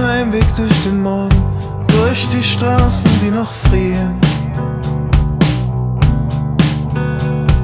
mein Weg durch den Morgen, durch die Straßen, die noch frieren.